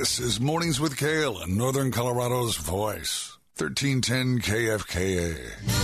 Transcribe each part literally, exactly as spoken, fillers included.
This is Mornings with Kale and Northern Colorado's voice, thirteen ten K F K A.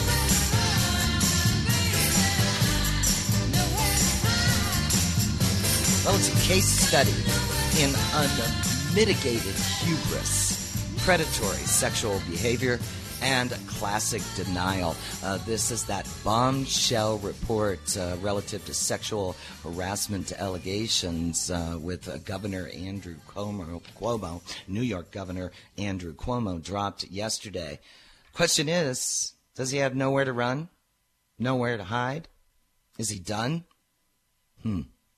Well, it's a case study in unmitigated hubris, predatory sexual behavior, and classic denial. Uh, this is that bombshell report uh, relative to sexual harassment allegations uh, with uh, Governor Andrew Cuomo, Cuomo, New York Governor Andrew Cuomo, dropped yesterday. Question is, does he have nowhere to run? Nowhere to hide? Is he done? Hmm.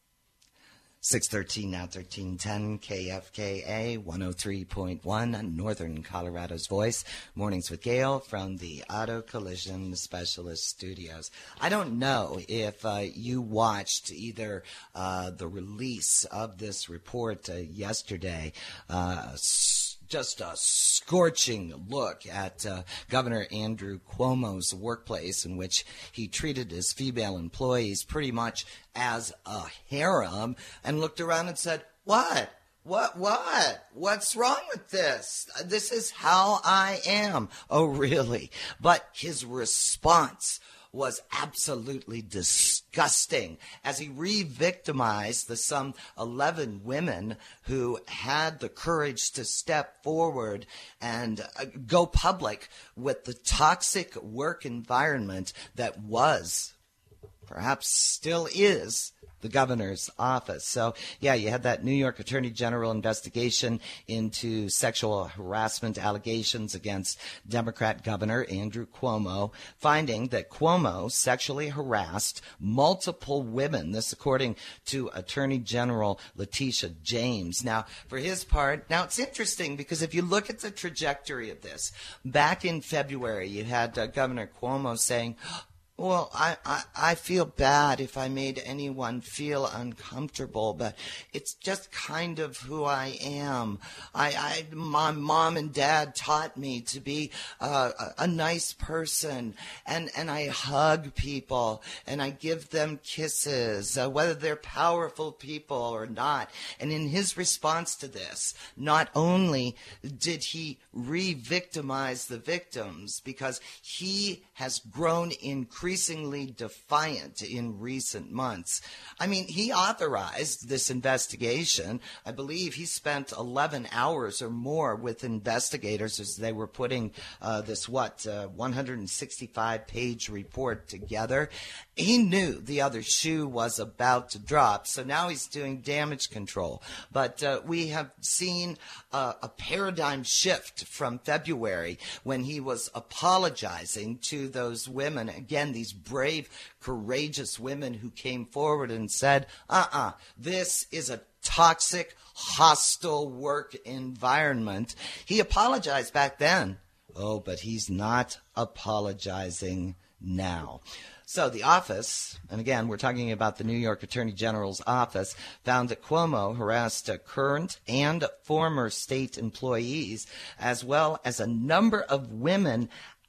six thirteen, now thirteen ten, K F K A, one oh three point one, Northern Colorado's voice. Mornings with Gail from the Auto Collision Specialist Studios. I don't know if uh, you watched either uh, the release of this report uh, yesterday, uh, just a scorching look at uh, Governor Andrew Cuomo's workplace, in which he treated his female employees pretty much as a harem, and looked around and said, what? What, what? What's wrong with this? This is how I am. Oh, really? But his response was absolutely disgusting as he re-victimized the some eleven women who had the courage to step forward and uh, go public with the toxic work environment that was, perhaps still is, the governor's office. So, yeah, you had that New York Attorney General investigation into sexual harassment allegations against Democrat Governor Andrew Cuomo, finding that Cuomo sexually harassed multiple women. This according to Attorney General Letitia James. Now, for his part, now it's interesting because if you look at the trajectory of this, back in February, you had uh, Governor Cuomo saying, well, I, I, I feel bad if I made anyone feel uncomfortable, but it's just kind of who I am. I, I my mom and dad taught me to be uh, a, a nice person, and, and I hug people, and I give them kisses, uh, whether they're powerful people or not. And in his response to this, not only did he re-victimize the victims, because he has grown increasingly increasingly defiant in recent months. I mean, he authorized this investigation. I believe he spent eleven hours or more with investigators as they were putting uh, this, what, uh, one hundred sixty-five page report together. He knew the other shoe was about to drop, so now he's doing damage control. But uh, we have seen uh, a paradigm shift from February when he was apologizing to those women, again, these brave, courageous women who came forward and said, uh-uh, this is a toxic, hostile work environment. He apologized back then. Oh, but he's not apologizing now. So the office, and again, we're talking about the New York Attorney General's office, found that Cuomo harassed current and former state employees, as well as a number of women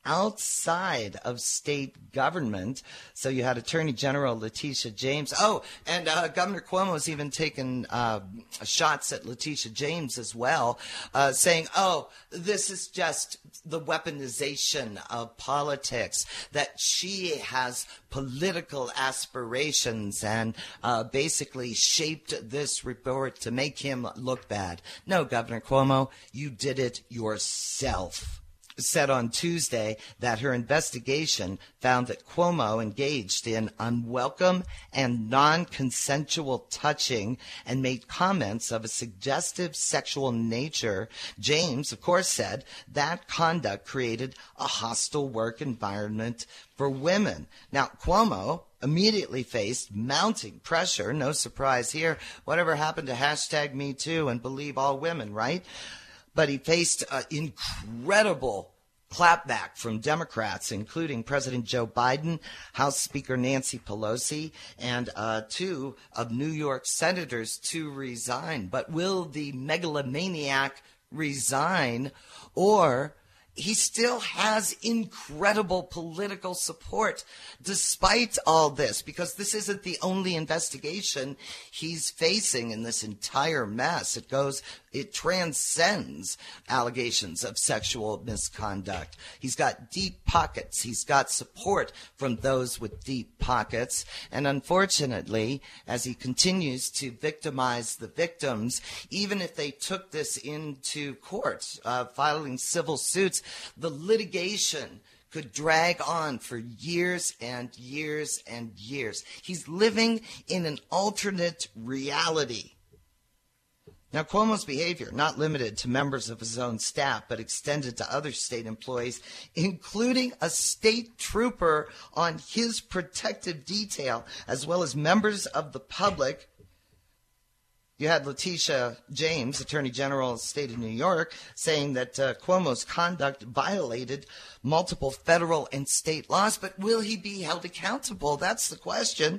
outside of state government. So you had Attorney General Letitia James. Oh, and uh, Governor Cuomo's even taken uh, shots at Letitia James as well, uh, saying, oh, this is just the weaponization of politics, that she has political aspirations and uh, basically shaped this report to make him look bad. No, Governor Cuomo, you did it yourself. Said on Tuesday that her investigation found that Cuomo engaged in unwelcome and non-consensual touching and made comments of a suggestive sexual nature. James, of course, said that conduct created a hostile work environment for women. Now, Cuomo immediately faced mounting pressure. No surprise here. Whatever happened to hashtag Me Too and believe all women, right? But he faced uh, incredible clapback from Democrats, including President Joe Biden, House Speaker Nancy Pelosi, and uh, two of New York senators to resign. But will the megalomaniac resign, or he still has incredible political support despite all this, because this isn't the only investigation he's facing in this entire mess. It goes, it transcends allegations of sexual misconduct. He's got deep pockets. He's got support from those with deep pockets. And unfortunately, as he continues to victimize the victims, even if they took this into court, uh, filing civil suits, the litigation could drag on for years and years and years. He's living in an alternate reality. Now, Cuomo's behavior, not limited to members of his own staff, but extended to other state employees, including a state trooper on his protective detail, as well as members of the public. You had Letitia James, Attorney General of the state of New York, saying that uh, Cuomo's conduct violated multiple federal and state laws. But will he be held accountable? That's the question.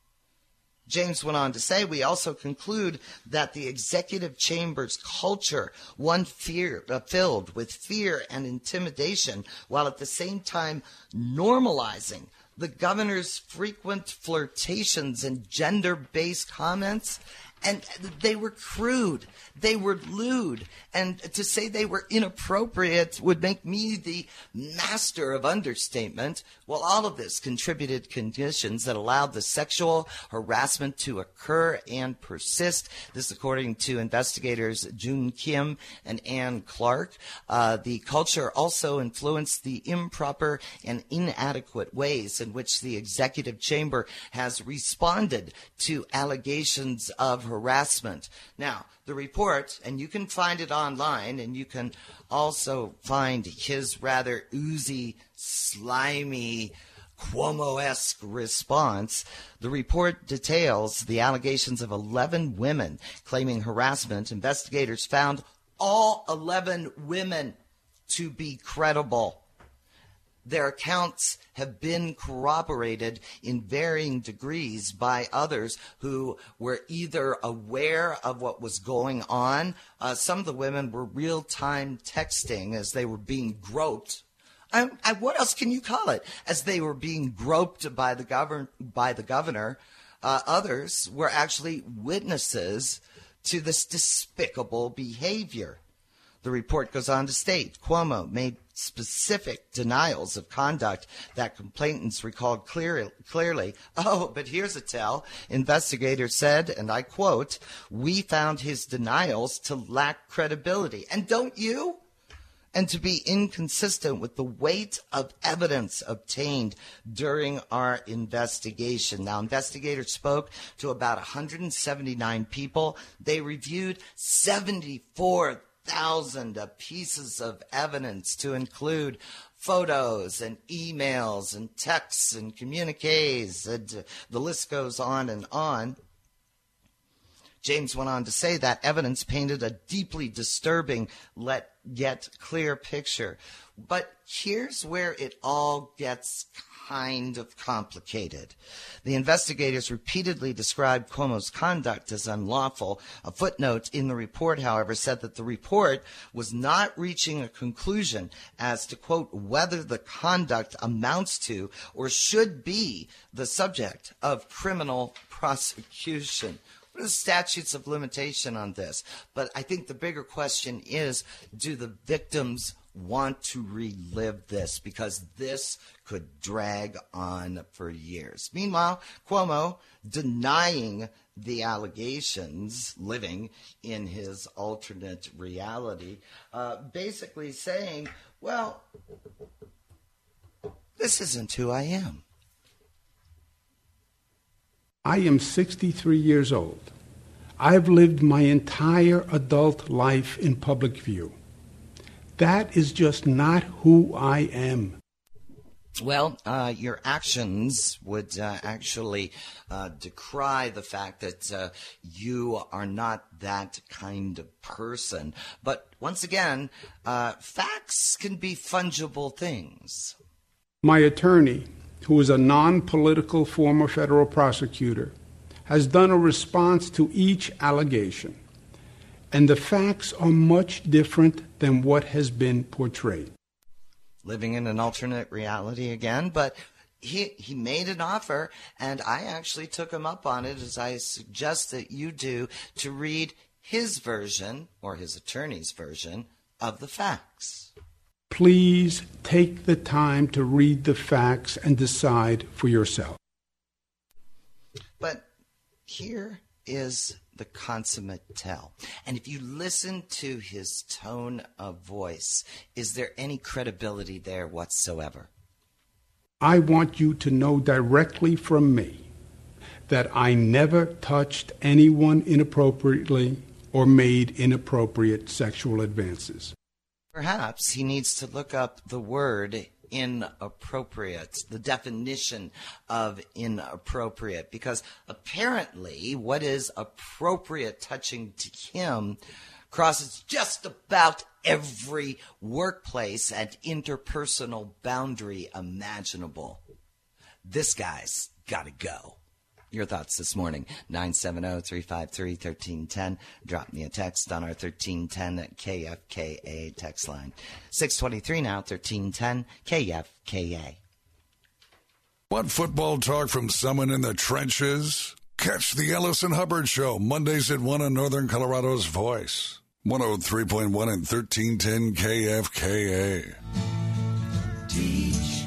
James went on to say, we also conclude that the executive chamber's culture, one fear, uh, filled with fear and intimidation, while at the same time normalizing the governor's frequent flirtations and gender-based comments. And they were crude, they were lewd, and to say they were inappropriate would make me the master of understatement. Well, all of this contributed conditions that allowed the sexual harassment to occur and persist. This, according to investigators June Kim and Ann Clark. Uh, the culture also influenced the improper and inadequate ways in which the executive chamber has responded to allegations of harassment. Now, the report, and you can find it online, and you can also find his rather oozy, slimy, Cuomo-esque response. The report details the allegations of eleven women claiming harassment. Investigators found all eleven women to be credible. Their accounts have been corroborated in varying degrees by others who were either aware of what was going on. Uh, some of the women were real-time texting as they were being groped. I, I, what else can you call it? As they were being groped by the govern by the governor. Uh, others were actually witnesses to this despicable behavior. The report goes on to state Cuomo made specific denials of conduct that complainants recalled clear, clearly. Oh, but here's a tell. Investigators said, and I quote, "We found his denials to lack credibility." And don't you? And to be inconsistent with the weight of evidence obtained during our investigation. Now, investigators spoke to about one hundred seventy-nine people. They reviewed seventy-four thousand pieces of evidence, to include photos and emails and texts and communiques, and the list goes on and on. James went on to say that evidence painted a deeply disturbing yet clear picture. But here's where it all gets kind of complicated. The investigators repeatedly described Cuomo's conduct as unlawful. A footnote in the report, however, said that the report was not reaching a conclusion as to, quote, whether the conduct amounts to or should be the subject of criminal prosecution. What are the statutes of limitation on this? But I think the bigger question is, do the victims want to relive this? Because this could drag on for years. Meanwhile, Cuomo denying the allegations, living in his alternate reality, uh, basically saying, well, this isn't who I am. I am sixty-three years old. I've lived my entire adult life in public view. That is just not who I am. Well, uh, your actions would uh, actually uh, decry the fact that uh, you are not that kind of person. But once again, uh, facts can be fungible things. My attorney, who is a non-political former federal prosecutor, has done a response to each allegation, and the facts are much different than what has been portrayed. living in an alternate reality again, but he he made an offer, and I actually took him up on it, as I suggest that you do, to read his version, or his attorney's version, of the facts. Please take the time to read the facts and decide for yourself. But here is the consummate tell. And if you listen to his tone of voice, is there any credibility there whatsoever? I want you to know directly from me that I never touched anyone inappropriately or made inappropriate sexual advances. Perhaps he needs to look up the word inappropriate, the definition of inappropriate, because apparently what is appropriate touching to him crosses just about every workplace and interpersonal boundary imaginable. This guy's got to go. Your thoughts this morning, nine seven zero, three five three, one three one zero. Drop me a text on our thirteen ten K F K A text line. six twenty-three now, thirteen ten K F K A. Want football talk from someone in the trenches? Catch the Ellison Hubbard Show, Mondays at one on Northern Colorado's Voice. one oh three point one and thirteen ten K F K A. Teach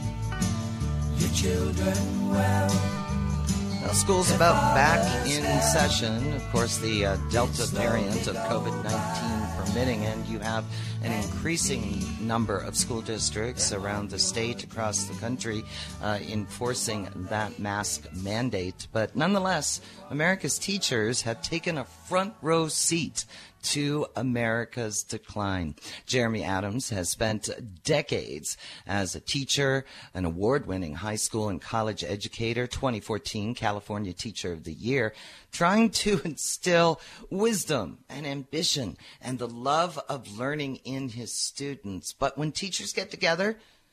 your children well. Well, school's about back in session. Of course, the uh, Delta variant of COVID nineteen permitting, and you have an increasing number of school districts around the state, across the country, uh, enforcing that mask mandate. But nonetheless, America's teachers have taken a front row seat to America's decline. Jeremy Adams has spent decades as a teacher, an award-winning high school and college educator, twenty fourteen California Teacher of the Year, trying to instill wisdom and ambition and the love of learning in his students. But when teachers get together,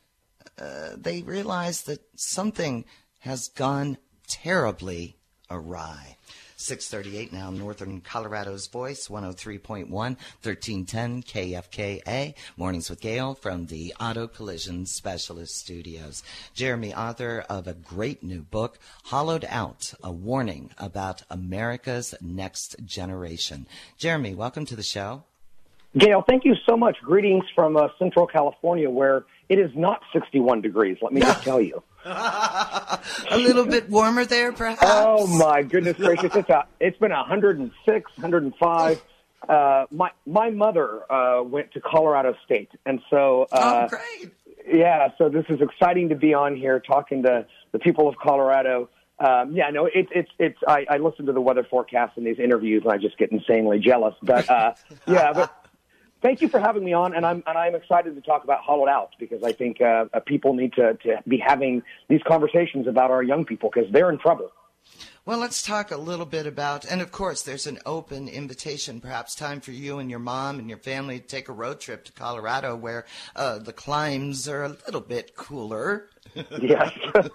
uh, they realize that something has gone terribly awry. six thirty-eight now, Northern Colorado's Voice, one oh three point one, thirteen ten K F K A. Mornings with Gail from the Auto Collision Specialist Studios. Jeremy, author of a great new book, Hollowed Out, a warning about America's next generation. Jeremy, welcome to the show. Gail, thank you so much. Greetings from uh, Central California, where it is not sixty-one degrees, let me just tell you. A little bit warmer there, perhaps? Oh, my goodness gracious. It's, a, it's been one oh six, one oh five. Uh, my my mother uh, went to Colorado State, and so... Uh, oh, great. Yeah, so this is exciting to be on here talking to the people of Colorado. Um, yeah, no, it's it's it's. I, I listen to the weather forecast and these interviews, and I just get insanely jealous. But uh, yeah, but thank you for having me on, and I'm and I'm excited to talk about Hollowed Out, because I think uh, people need to to be having these conversations about our young people, because they're in trouble. Well, let's talk a little bit about, and of course, there's an open invitation, perhaps time for you and your mom and your family to take a road trip to Colorado, where uh, the climes are a little bit cooler. Yes.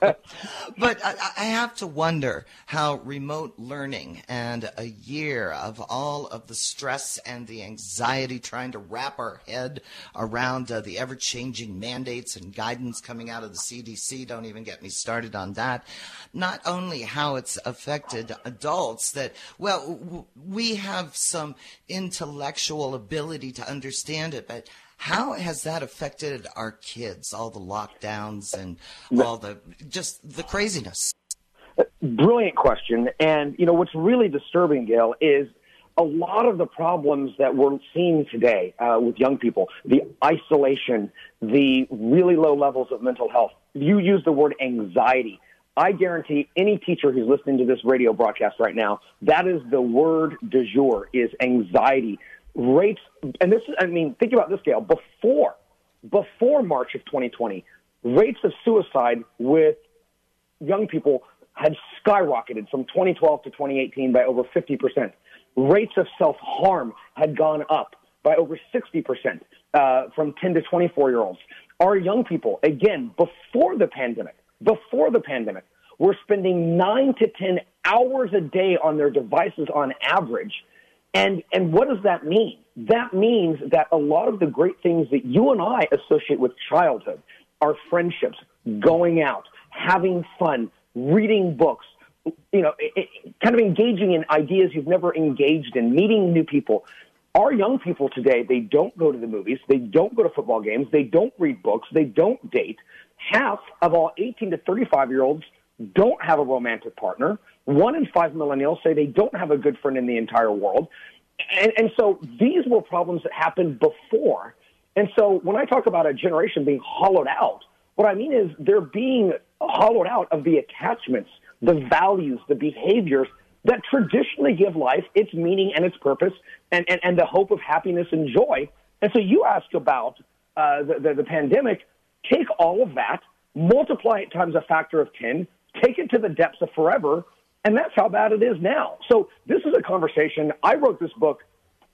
But I, I have to wonder how remote learning and a year of all of the stress and the anxiety trying to wrap our head around uh, the ever-changing mandates and guidance coming out of the C D C, don't even get me started on that, not only how it's affected adults that, well, w- we have some intellectual ability to understand it, but how has that affected our kids, all the lockdowns and all the, just the craziness? Brilliant question. And, you know, what's really disturbing, Gail, is a lot of the problems that we're seeing today uh, with young people, the isolation, the really low levels of mental health. You use the word anxiety. I guarantee any teacher who's listening to this radio broadcast right now, that is the word du jour, is anxiety. Rates, and this is, I mean, think about this, Gail, before, before March of twenty twenty, rates of suicide with young people had skyrocketed from twenty twelve to twenty eighteen by over fifty percent. Rates of self-harm had gone up by over sixty percent uh, from ten to twenty-four-year-olds. Our young people, again, before the pandemic, before the pandemic, were spending nine to ten hours a day on their devices on average. And and what does that mean? That means that a lot of the great things that you and I associate with childhood, are friendships, going out, having fun, reading books, you know, it, it, kind of engaging in ideas you've never engaged in, meeting new people. Our young people today, they don't go to the movies, they don't go to football games, they don't read books, they don't date. Half of all eighteen to thirty-five-year-olds don't have a romantic partner. One in five millennials say they don't have a good friend in the entire world. And, and so these were problems that happened before. And so when I talk about a generation being hollowed out, what I mean is they're being hollowed out of the attachments, the values, the behaviors that traditionally give life its meaning and its purpose and, and, and the hope of happiness and joy. And so you ask about uh, the, the, the pandemic, take all of that, multiply it times a factor of ten, take it to the depths of forever, and that's how bad it is now. So this is a conversation. I wrote this book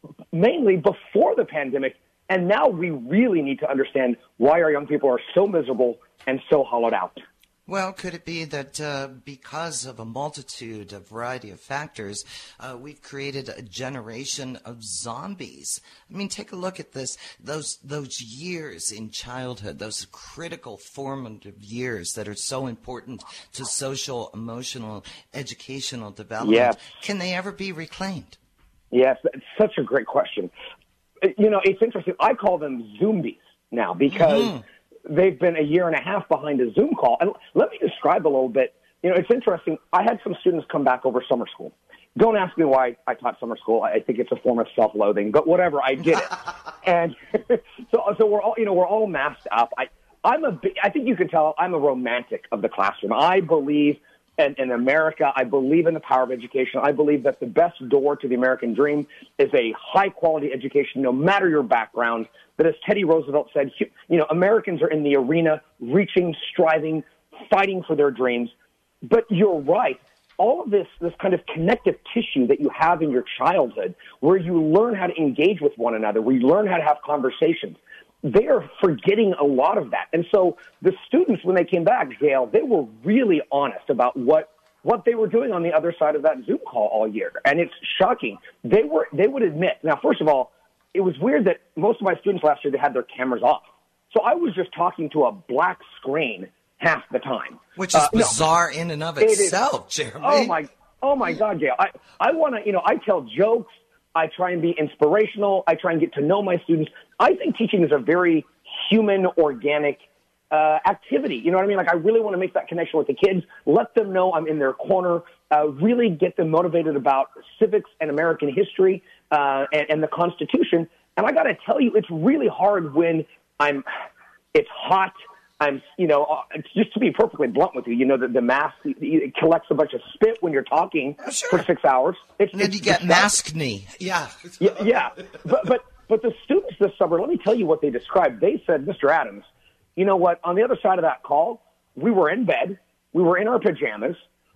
mainly before the pandemic, and now we really need to understand why our young people are so miserable and so hollowed out. Well, could it be that uh, because of a multitude, a variety of factors, uh, we've created a generation of zombies? I mean, take a look at this, those those years in childhood, those critical formative years that are so important to social, emotional, educational development. Yes. Can they ever be reclaimed? Yes, it's such a great question. You know, it's interesting. I call them zombies now because mm-hmm. they've been a year and a half behind a Zoom call. And let me describe a little bit. You know, it's interesting. I had some students come back over summer school. Don't ask me why I taught summer school. I think it's a form of self-loathing, but whatever, I did it. And so, so we're all, you know, we're all masked up. I, I'm a, I think you can tell I'm a romantic of the classroom. I believe in, in America. I believe in the power of education. I believe that the best door to the American dream is a high-quality education, no matter your background. That, as Teddy Roosevelt said, you know, Americans are in the arena, reaching, striving, fighting for their dreams. But you're right. All of this, this kind of connective tissue that you have in your childhood, where you learn how to engage with one another, where you learn how to have conversations, they are forgetting a lot of that. And so the students, when they came back, Gail, they were really honest about what what they were doing on the other side of that Zoom call all year. And it's shocking. They were they would admit. Now, first of all, it was weird that most of my students last year, they had their cameras off. So I was just talking to a black screen half the time. Which is uh, bizarre no, in and of it itself, is, Jeremy. Oh, my, oh my God, Gail. I, I want to, you know, I tell jokes. I try and be inspirational. I try and get to know my students. I think teaching is a very human, organic uh, activity. You know what I mean? Like, I really want to make that connection with the kids, let them know I'm in their corner, uh, really get them motivated about civics and American history uh, and, and the Constitution. And I got to tell you, it's really hard when I'm, it's hot. I'm, you know, just to be perfectly blunt with you, you know, the, the mask, it collects a bunch of spit when you're talking oh, sure. for six hours. It's, and then it's you get maskne. Yeah. yeah. Yeah. But, but, but the students this summer, let me tell you what they described. They said, Mister Adams, you know what? On the other side of that call, we were in bed. We were in our pajamas.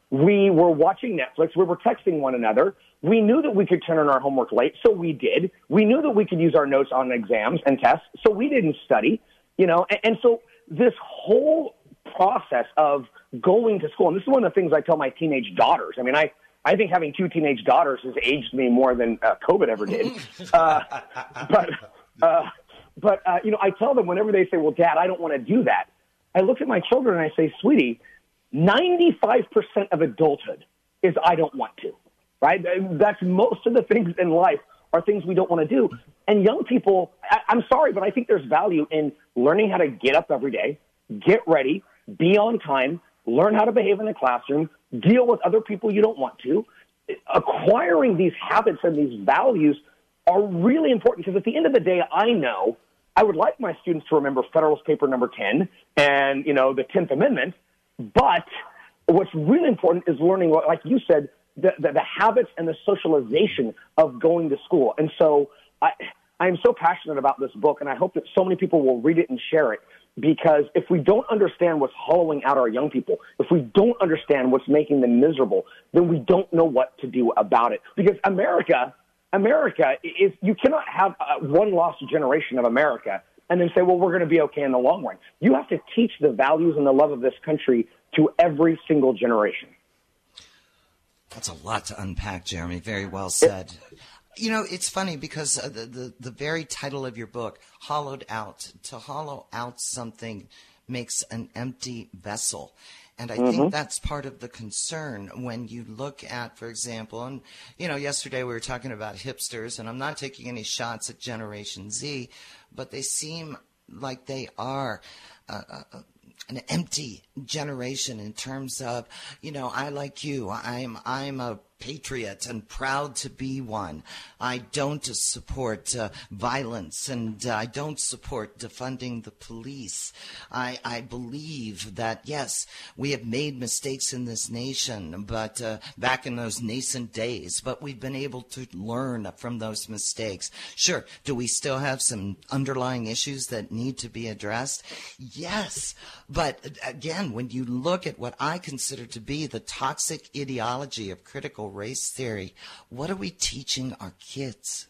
We were watching Netflix. We were texting one another. We knew that we could turn in our homework late, so we did. We knew that we could use our notes on exams and tests, so we didn't study. You know, and, and so this whole process of going to school, and this is one of the things I tell my teenage daughters. I mean, I, I think having two teenage daughters has aged me more than uh, COVID ever did. Uh, but, uh, but uh, you know, I tell them whenever they say, well, Dad, I don't want to do that. I look at my children and I say, sweetie, ninety-five percent of adulthood is I don't want to, right? That's most of the things in life are things we don't want to do. And young people, I, I'm sorry, but I think there's value in learning how to get up every day, get ready, be on time, learn how to behave in the classroom, deal with other people you don't want to. Acquiring these habits and these values are really important because at the end of the day, I know I would like my students to remember Federalist Paper number ten and, you know, the tenth Amendment. But what's really important is learning, like you said, the, the, the habits and the socialization of going to school. And so I, I'm so passionate about this book, and I hope that so many people will read it and share it, because if we don't understand what's hollowing out our young people, if we don't understand what's making them miserable, then we don't know what to do about it. Because America, America is, you cannot have uh, one lost generation of America and then say, well, we're going to be okay in the long run. You have to teach the values and the love of this country to every single generation. That's a lot to unpack, Jeremy. Very well said. It, you know, it's funny because the, the, the very title of your book, Hollowed Out, to hollow out something makes an empty vessel. And I Mm-hmm. think that's part of the concern when you look at, for example, and, you know, yesterday we were talking about hipsters, and I'm not taking any shots at Generation Z, but they seem like they are uh, uh, an empty generation in terms of, you know, I like you, I'm I'm a patriot and proud to be one. I don't support uh, violence, and uh, I don't support defunding the police. I, I believe that, yes, we have made mistakes in this nation, but uh, back in those nascent days, but we've been able to learn from those mistakes. Sure, do we still have some underlying issues that need to be addressed? Yes, but again, when you look at what I consider to be the toxic ideology of critical race theory, what are we teaching our kids?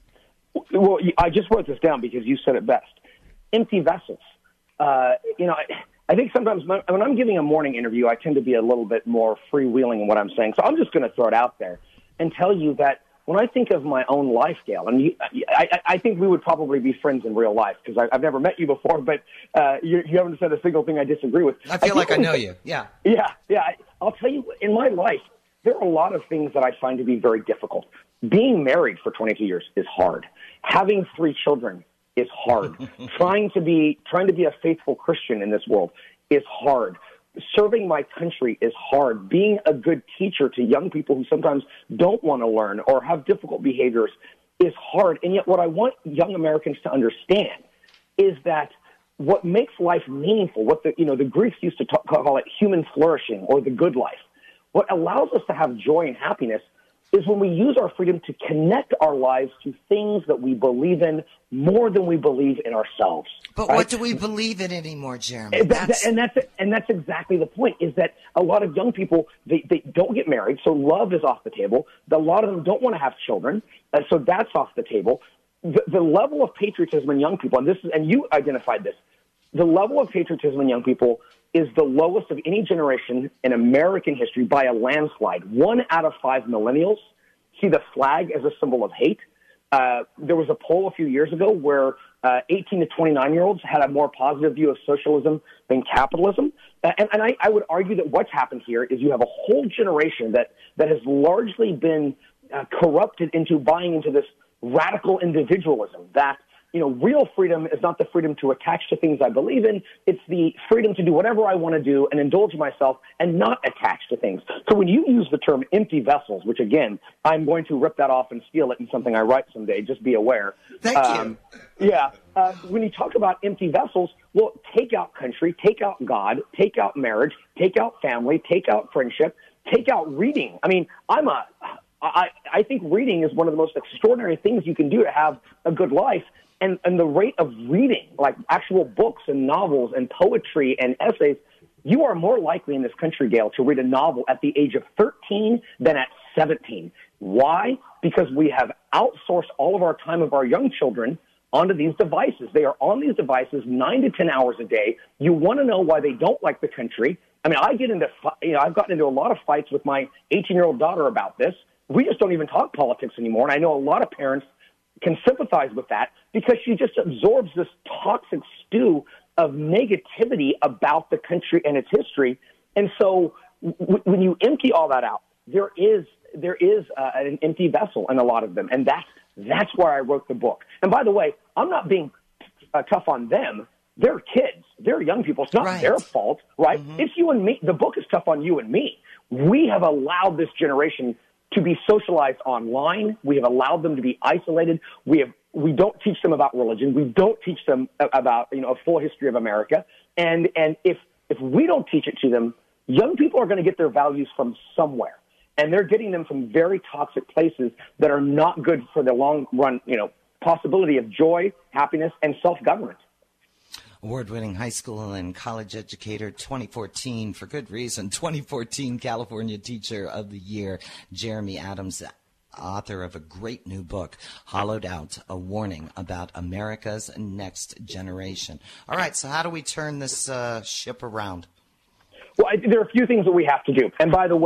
Well, I just wrote this down because you said it best. Empty vessels. Uh, you know, I, I think sometimes when I'm giving a morning interview, I tend to be a little bit more freewheeling in what I'm saying. So I'm just going to throw it out there and tell you that when I think of my own life, Gail, and you, I, I think we would probably be friends in real life because I've never met you before, but uh, you, you haven't said a single thing I disagree with. I feel I like I know you. Yeah. Yeah, yeah. I'll tell you, in my life, there are a lot of things that I find to be very difficult. Being married for twenty-two years is hard. Having three children is hard. trying to be trying to be a faithful Christian in this world is hard. Serving my country is hard. Being a good teacher to young people who sometimes don't want to learn or have difficult behaviors is hard. And yet what I want young Americans to understand is that what makes life meaningful, what the, you know, the Greeks used to talk, call it human flourishing or the good life, what allows us to have joy and happiness is when we use our freedom to connect our lives to things that we believe in more than we believe in ourselves. But right? what do we believe in anymore, Jeremy? And, that, That's... and that's and that's exactly the point, is that a lot of young people, they, they don't get married, so love is off the table. A lot of them don't want to have children, uh, so that's off the table. The, the level of patriotism in young people, and this is, and you identified this, the level of patriotism in young people is the lowest of any generation in American history by a landslide. One out of five millennials see the flag as a symbol of hate. Uh, there was a poll a few years ago where uh, eighteen to twenty-nine-year-olds had a more positive view of socialism than capitalism. Uh, and and I, I would argue that what's happened here is you have a whole generation that, that has largely been uh, corrupted into buying into this radical individualism that, you know, real freedom is not the freedom to attach to things I believe in. It's the freedom to do whatever I want to do and indulge myself and not attach to things. So when you use the term empty vessels, which, again, I'm going to rip that off and steal it in something I write someday, just be aware. Thank um, you. Yeah. Uh, when you talk about empty vessels, well, take out country, take out God, take out marriage, take out family, take out friendship, take out reading. I mean, I'm a... I, I think reading is one of the most extraordinary things you can do to have a good life. And, and the rate of reading, like actual books and novels and poetry and essays, you are more likely in this country, Gail, to read a novel at the age of thirteen than at seventeen. Why? Because we have outsourced all of our time of our young children onto these devices. They are on these devices nine to ten hours a day. You want to know why they don't like the country. I mean, I get into, you know, I've gotten into a lot of fights with my eighteen-year-old daughter about this. We just don't even talk politics anymore. And I know a lot of parents can sympathize with that because she just absorbs this toxic stew of negativity about the country and its history. And so w- when you empty all that out, there is there is uh, an empty vessel in a lot of them. And that's, that's why I wrote the book. And by the way, I'm not being uh, tough on them. They're kids. They're young people. It's not right. their fault, right? Mm-hmm. It's you and me. The book is tough on you and me. We have allowed this generation to be socialized online. We have allowed them to be isolated. We have we don't teach them about religion. We don't teach them about, you know, a full history of America. And and if if we don't teach it to them, young people are going to get their values from somewhere, and they're getting them from very toxic places that are not good for the long run, you know, possibility of joy, happiness, and self-government. Award-winning high school and college educator, twenty fourteen, for good reason, twenty fourteen California Teacher of the Year, Jeremy Adams, author of a great new book, Hollowed Out, A Warning About America's Next Generation. All right, so how do we turn this uh, ship around? Well, I, there are a few things that we have to do. And by the way,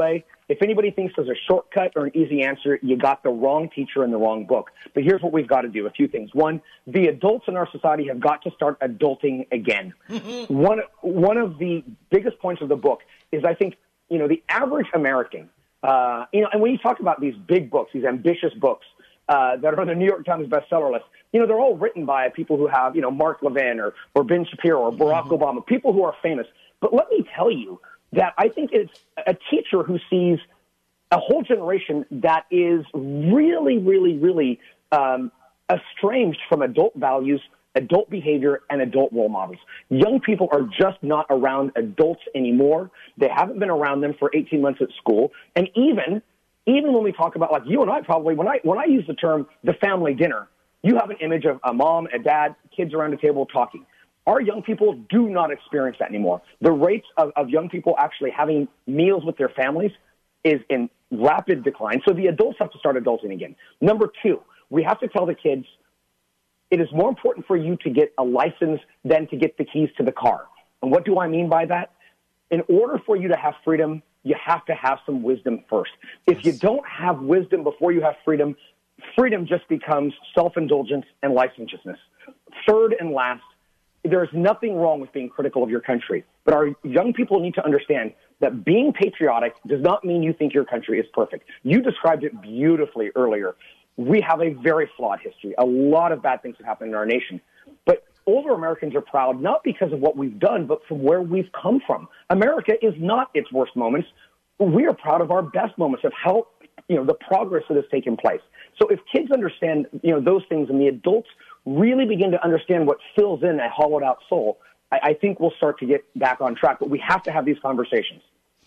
If anybody thinks there's a shortcut or an easy answer, you got the wrong teacher and the wrong book. But here's what we've got to do. A few things. One, the adults in our society have got to start adulting again. one, one of the biggest points of the book is, I think, you know, the average American, uh, you know, and when you talk about these big books, these ambitious books, uh, that are on the New York Times bestseller list, you know, they're all written by people who have, you know, Mark Levin or, or Ben Shapiro or Barack mm-hmm. Obama, people who are famous. But let me tell you that I think it's a teacher who sees a whole generation that is really, really, really um, estranged from adult values, adult behavior, and adult role models. Young people are just not around adults anymore. They haven't been around them for eighteen months at school. And even, even when we talk about, like you and I probably, when I, when I use the term the family dinner, you have an image of a mom, a dad, kids around a table talking. Our young people do not experience that anymore. The rates of, of young people actually having meals with their families is in rapid decline. So the adults have to start adulting again. Number two, we have to tell the kids, it is more important for you to get a license than to get the keys to the car. And what do I mean by that? In order for you to have freedom, you have to have some wisdom first. If you don't have wisdom before you have freedom, freedom just becomes self-indulgence and licentiousness. Third and last, there's nothing wrong with being critical of your country, but our young people need to understand that being patriotic does not mean you think your country is perfect. You described it beautifully earlier. We have a very flawed history. A lot of bad things have happened in our nation. But older Americans are proud not because of what we've done, but from where we've come from. America is not its worst moments. We are proud of our best moments, of how, you know, the progress that has taken place. So if kids understand, you know, those things, and the adults really begin to understand what fills in a hollowed out soul, I, I think we'll start to get back on track. But we have to have these conversations.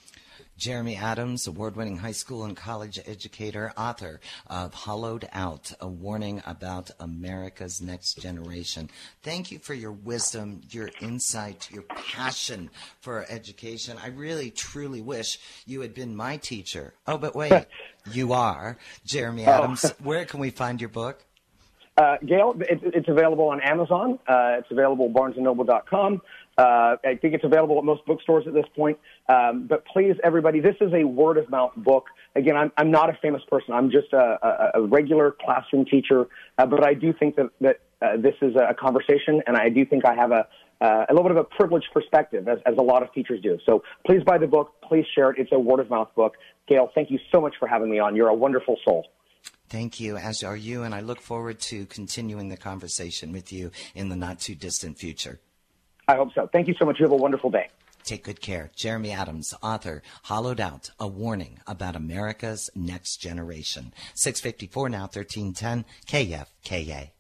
Jeremy Adams, award-winning high school and college educator, author of Hollowed Out, a warning about America's next generation. Thank you for your wisdom, your insight, your passion for education. I really, truly wish you had been my teacher. Oh, but wait, you are. Jeremy Adams, oh. Where can we find your book? Uh, Gail, it, it's available on Amazon. Uh, it's available at barnes and noble dot com. Uh, I think it's available at most bookstores at this point. Um, but please, everybody, this is a word-of-mouth book. Again, I'm, I'm not a famous person. I'm just a, a, a regular classroom teacher. Uh, but I do think that, that uh, this is a conversation, and I do think I have a, uh, a little bit of a privileged perspective, as, as a lot of teachers do. So please buy the book. Please share it. It's a word-of-mouth book. Gail, thank you so much for having me on. You're a wonderful soul. Thank you, as are you, and I look forward to continuing the conversation with you in the not-too-distant future. I hope so. Thank you so much. You have a wonderful day. Take good care. Jeremy Adams, author, Hollowed Out, a warning about America's next generation. six fifty-four now, thirteen ten, K F K A.